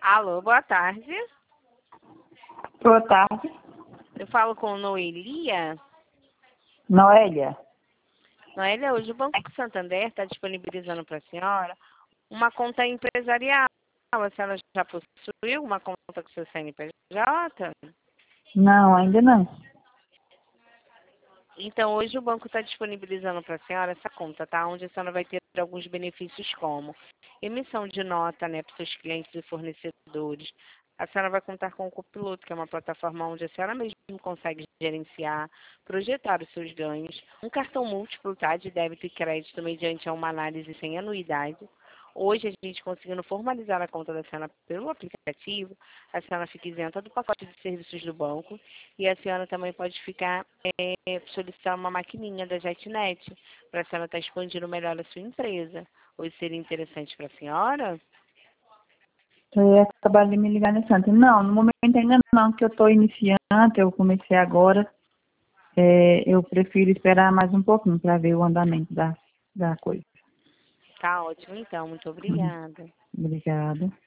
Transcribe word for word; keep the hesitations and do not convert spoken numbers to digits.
Alô, boa tarde. Boa tarde. Eu falo com Noelia. Noélia. Noelia, hoje o Banco Santander está disponibilizando para a senhora uma conta empresarial. A senhora já possuiu uma conta com seu C N P J? Não, ainda não. Então, hoje o banco está disponibilizando para a senhora essa conta, tá? Onde a senhora vai ter alguns benefícios como emissão de nota, né, para os seus clientes e fornecedores. A senhora vai contar com o Copiloto, que é uma plataforma onde a senhora mesmo consegue gerenciar, projetar os seus ganhos. Um cartão múltiplo, tá, de débito e crédito mediante uma análise sem anuidade. Hoje, a gente conseguindo formalizar a conta da senhora pelo aplicativo, a senhora fica isenta do pacote de serviços do banco e a senhora também pode ficar é, solicitar uma maquininha da JetNet para a senhora estar expandindo melhor a sua empresa. Hoje seria interessante para a senhora? Eu ia acabar de me ligar nesse antes. Não, no momento ainda não, que eu estou iniciante, eu comecei agora. É, eu prefiro esperar mais um pouquinho para ver o andamento da, da coisa. Tá ótimo, então. Muito Uhum. obrigada. Obrigada.